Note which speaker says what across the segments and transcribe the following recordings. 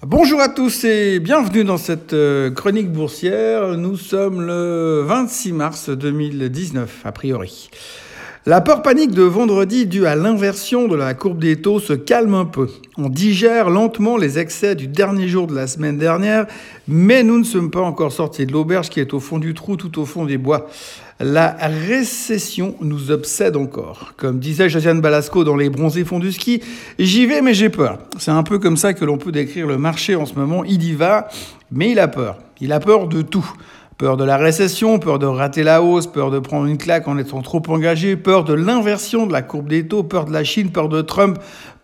Speaker 1: Bonjour à tous et bienvenue dans cette chronique boursière. Nous sommes le 26 mars 2019, a priori. La peur panique de vendredi due à l'inversion de la courbe des taux se calme un peu. On digère lentement les excès du dernier jour de la semaine dernière, mais nous ne sommes pas encore sortis de l'auberge qui est au fond du trou, tout au fond des bois. La récession nous obsède encore. Comme disait Josiane Balasco dans Les Bronzés font du ski, j'y vais mais j'ai peur. C'est un peu comme ça que l'on peut décrire le marché en ce moment. Il y va, mais il a peur. Il a peur de tout. Peur de la récession, peur de rater la hausse, peur de prendre une claque en étant trop engagé, peur de l'inversion de la courbe des taux, peur de la Chine, peur de Trump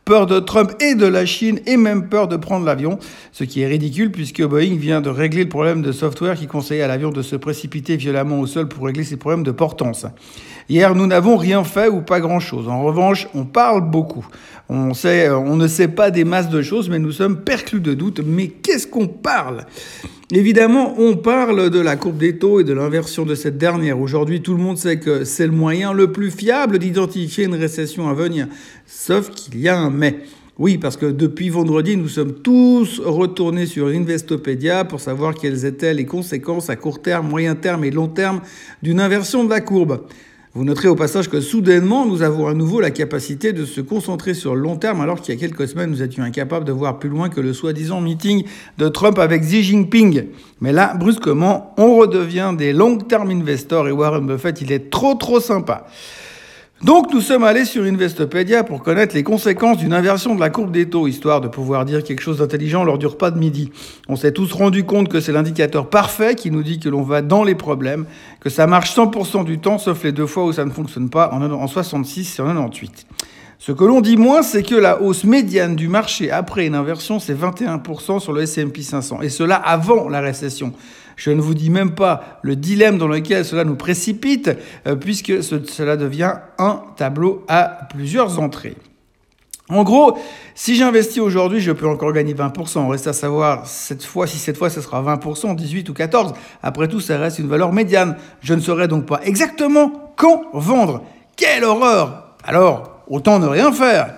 Speaker 1: et de la Chine, et même peur de prendre l'avion. Ce qui est ridicule puisque Boeing vient de régler le problème de software qui conseillait à l'avion de se précipiter violemment au sol pour régler ses problèmes de portance. Hier, nous n'avons rien fait ou pas grand-chose. En revanche, on parle beaucoup. On ne sait pas des masses de choses, mais nous sommes perclus de doutes. Mais qu'est-ce qu'on parle ? Évidemment, on parle de la courbe des taux et de l'inversion de cette dernière. Aujourd'hui, tout le monde sait que c'est le moyen le plus fiable d'identifier une récession à venir. Sauf qu'il y a un mais. Oui, parce que depuis vendredi, nous sommes tous retournés sur Investopedia pour savoir quelles étaient les conséquences à court terme, moyen terme et long terme d'une inversion de la courbe. Vous noterez au passage que soudainement, nous avons à nouveau la capacité de se concentrer sur le long terme, alors qu'il y a quelques semaines, nous étions incapables de voir plus loin que le soi-disant meeting de Trump avec Xi Jinping. Mais là, brusquement, on redevient des long-term investors et Warren Buffett, il est trop sympa. Donc nous sommes allés sur Investopedia pour connaître les conséquences d'une inversion de la courbe des taux, histoire de pouvoir dire quelque chose d'intelligent lors du repas de midi. On s'est tous rendu compte que c'est l'indicateur parfait qui nous dit que l'on va dans les problèmes, que ça marche 100% du temps, sauf les 2 fois où ça ne fonctionne pas, en 66 et en 98. Ce que l'on dit moins, c'est que la hausse médiane du marché après une inversion, c'est 21% sur le S&P 500. Et cela avant la récession. Je ne vous dis même pas le dilemme dans lequel cela nous précipite, puisque cela devient un tableau à plusieurs entrées. En gros, si j'investis aujourd'hui, je peux encore gagner 20%. On reste à savoir si cette fois, ce sera 20%, 18 ou 14. Après tout, ça reste une valeur médiane. Je ne saurais donc pas exactement quand vendre. Quelle horreur! Alors, autant ne rien faire.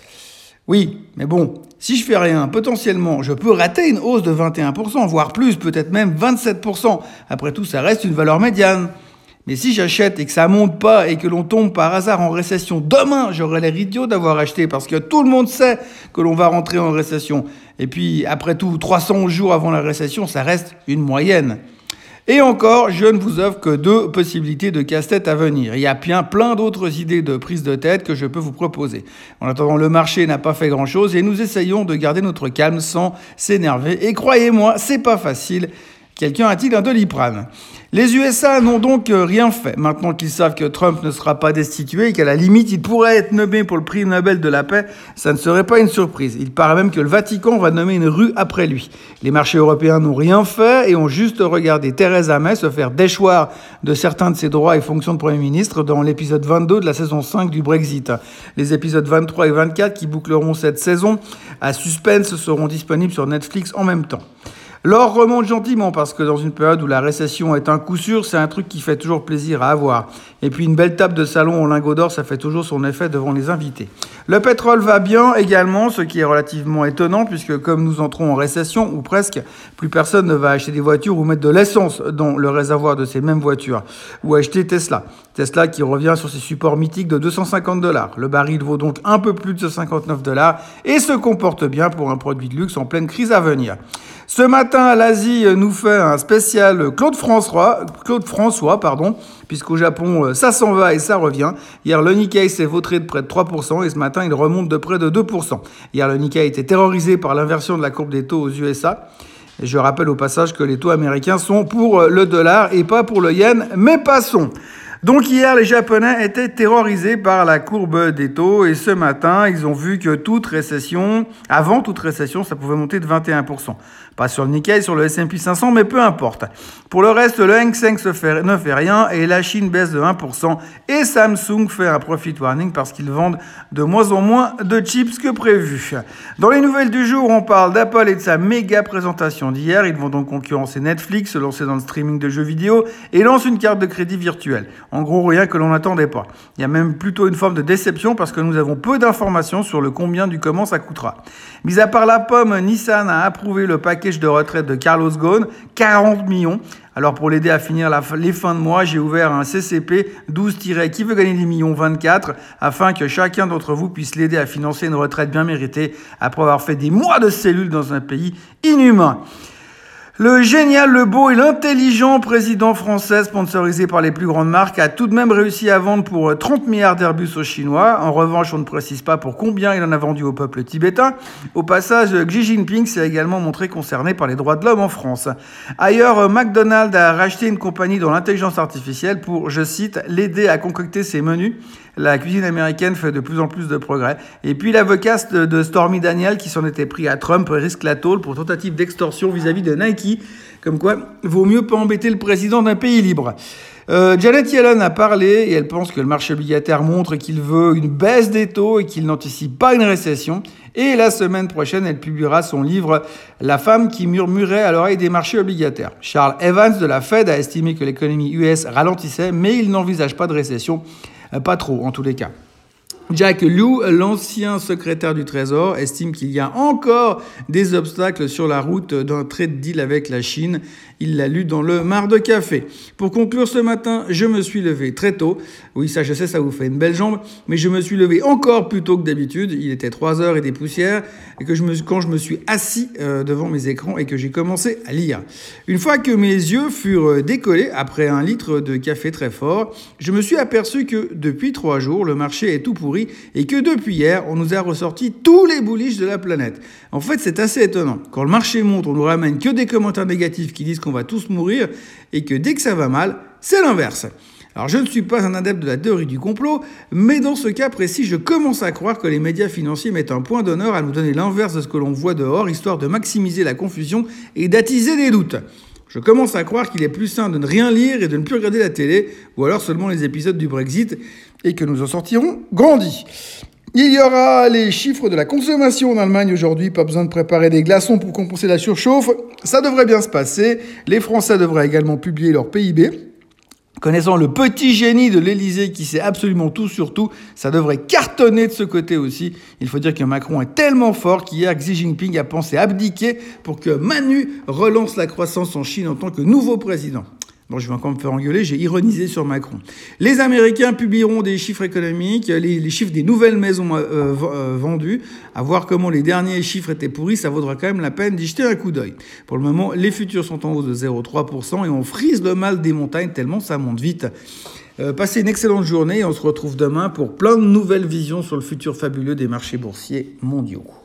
Speaker 1: Oui, mais bon, si je fais rien, potentiellement, je peux rater une hausse de 21%, voire plus, peut-être même 27%. Après tout, ça reste une valeur médiane. Mais si j'achète et que ça monte pas et que l'on tombe par hasard en récession, demain, j'aurai l'air idiot d'avoir acheté parce que tout le monde sait que l'on va rentrer en récession. Et puis, après tout, 300 jours avant la récession, ça reste une moyenne. Et encore, je ne vous offre que 2 possibilités de casse-tête à venir. Il y a bien plein d'autres idées de prise de tête que je peux vous proposer. En attendant, le marché n'a pas fait grand-chose et nous essayons de garder notre calme sans s'énerver. Et croyez-moi, c'est pas facile. Quelqu'un a-t-il un Doliprane ? Les USA n'ont donc rien fait. Maintenant qu'ils savent que Trump ne sera pas destitué et qu'à la limite, il pourrait être nommé pour le prix Nobel de la paix, ça ne serait pas une surprise. Il paraît même que le Vatican va nommer une rue après lui. Les marchés européens n'ont rien fait et ont juste regardé Theresa May se faire déchoir de certains de ses droits et fonctions de Premier ministre dans l'épisode 22 de la saison 5 du Brexit. Les épisodes 23 et 24 qui boucleront cette saison à suspense seront disponibles sur Netflix en même temps. L'or remonte gentiment parce que dans une période où la récession est un coup sûr, c'est un truc qui fait toujours plaisir à avoir. Et puis une belle table de salon en lingots d'or, ça fait toujours son effet devant les invités. Le pétrole va bien également, ce qui est relativement étonnant puisque comme nous entrons en récession, ou presque, plus personne ne va acheter des voitures ou mettre de l'essence dans le réservoir de ces mêmes voitures. Ou acheter Tesla. Tesla qui revient sur ses supports mythiques de $250. Le baril vaut donc un peu plus de $59 et se comporte bien pour un produit de luxe en pleine crise à venir. Ce matin, l'Asie nous fait un spécial Claude François, puisqu'au Japon, ça s'en va et ça revient. Hier, le Nikkei s'est vautré de près de 3% et ce matin, il remonte de près de 2%. Hier, le Nikkei était terrorisé par l'inversion de la courbe des taux aux USA. Et je rappelle au passage que les taux américains sont pour le dollar et pas pour le yen, mais passons. Donc hier, les Japonais étaient terrorisés par la courbe des taux et ce matin, ils ont vu que avant toute récession, ça pouvait monter de 21%. Pas sur le Nikkei, sur le S&P 500, mais peu importe. Pour le reste, le Hang Seng ne fait rien et la Chine baisse de 1% et Samsung fait un profit warning parce qu'ils vendent de moins en moins de chips que prévu. Dans les nouvelles du jour, on parle d'Apple et de sa méga présentation d'hier. Ils vont donc concurrencer Netflix, se lancer dans le streaming de jeux vidéo et lancent une carte de crédit virtuelle. En gros, rien que l'on n'attendait pas. Il y a même plutôt une forme de déception parce que nous avons peu d'informations sur le combien du comment ça coûtera. Mis à part la pomme, Nissan a approuvé le package de retraite de Carlos Ghosn, 40 millions. Alors pour l'aider à finir les fins de mois, j'ai ouvert un CCP 12-qui veut gagner des millions 24 afin que chacun d'entre vous puisse l'aider à financer une retraite bien méritée après avoir fait des mois de cellules dans un pays inhumain. Le génial, le beau et l'intelligent président français, sponsorisé par les plus grandes marques, a tout de même réussi à vendre pour 30 milliards d'Airbus aux Chinois. En revanche, on ne précise pas pour combien il en a vendu au peuple tibétain. Au passage, Xi Jinping s'est également montré concerné par les droits de l'homme en France. Ailleurs, McDonald's a racheté une compagnie dans l'intelligence artificielle pour, je cite, l'aider à concocter ses menus. La cuisine américaine fait de plus en plus de progrès. Et puis l'avocat de Stormy Daniels qui s'en était pris à Trump risque la tôle pour tentative d'extorsion vis-à-vis de Nike. Comme quoi, vaut mieux pas embêter le président d'un pays libre. Janet Yellen a parlé et elle pense que le marché obligataire montre qu'il veut une baisse des taux et qu'il n'anticipe pas une récession. Et la semaine prochaine, elle publiera son livre « La femme qui murmurait à l'oreille des marchés obligataires ». Charles Evans de la Fed a estimé que l'économie US ralentissait, mais il n'envisage pas de récession. Pas trop, en tous les cas. Jack Lew, l'ancien secrétaire du Trésor, estime qu'il y a encore des obstacles sur la route d'un trade deal avec la Chine. Il l'a lu dans le Mar de Café. Pour conclure ce matin, je me suis levé très tôt. Oui, ça, je sais, ça vous fait une belle jambe. Mais je me suis levé encore plus tôt que d'habitude. Il était 3 heures et des poussières. Et quand je me suis assis devant mes écrans et que j'ai commencé à lire. Une fois que mes yeux furent décollés après 1 litre de café très fort, je me suis aperçu que depuis 3 jours, le marché est tout pourri et que depuis hier, on nous a ressorti tous les bullish de la planète. En fait, c'est assez étonnant. Quand le marché monte, on nous ramène que des commentaires négatifs qui disent qu'on va tous mourir et que dès que ça va mal, c'est l'inverse. Alors je ne suis pas un adepte de la théorie du complot, mais dans ce cas précis, je commence à croire que les médias financiers mettent un point d'honneur à nous donner l'inverse de ce que l'on voit dehors, histoire de maximiser la confusion et d'attiser des doutes. Je commence à croire qu'il est plus sain de ne rien lire et de ne plus regarder la télé, ou alors seulement les épisodes du Brexit, et que nous en sortirons grandis. Il y aura les chiffres de la consommation en Allemagne aujourd'hui, pas besoin de préparer des glaçons pour compenser la surchauffe. Ça devrait bien se passer. Les Français devraient également publier leur PIB. Connaissant le petit génie de l'Élysée qui sait absolument tout sur tout, ça devrait cartonner de ce côté aussi. Il faut dire que Macron est tellement fort qu'hier Xi Jinping a pensé abdiquer pour que Manu relance la croissance en Chine en tant que nouveau président. Bon, je vais encore me faire engueuler, j'ai ironisé sur Macron. Les Américains publieront des chiffres économiques, les chiffres des nouvelles maisons vendues. À voir comment les derniers chiffres étaient pourris, ça vaudra quand même la peine d'y jeter un coup d'œil. Pour le moment, les futurs sont en hausse de 0,3% et on frise le mal des montagnes tellement ça monte vite. Passez une excellente journée et on se retrouve demain pour plein de nouvelles visions sur le futur fabuleux des marchés boursiers mondiaux.